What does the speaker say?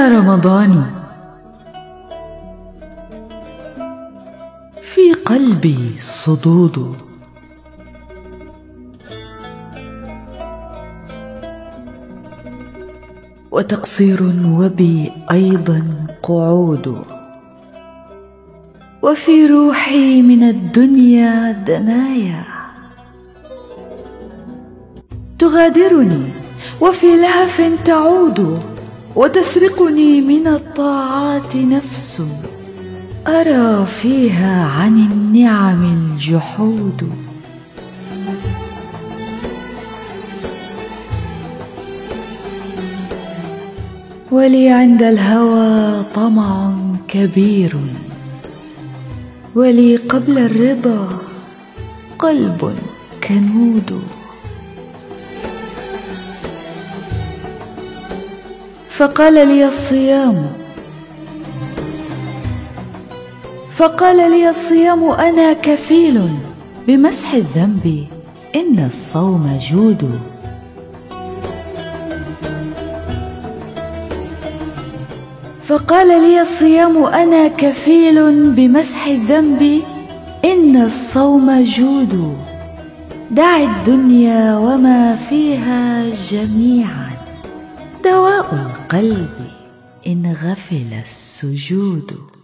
رمضان، في قلبي صدود، وتقصير وبي أيضا قعود، وفي روحي من الدنيا دنايا تغادرني، وفي لهف تعود، وتسرقني من الطاعات نفس أرى فيها عن النعم الجحود. ولي عند الهوى طمع كبير، ولي قبل الرضا قلب كنود. فقال لي الصيام أنا كفيل بمسح الذنب إن الصوم جود. فقال لي الصيام أنا كفيل بمسح الذنب إن الصوم جود. دع الدنيا وما فيها جميعا، دواء القلب إن غفل السجود.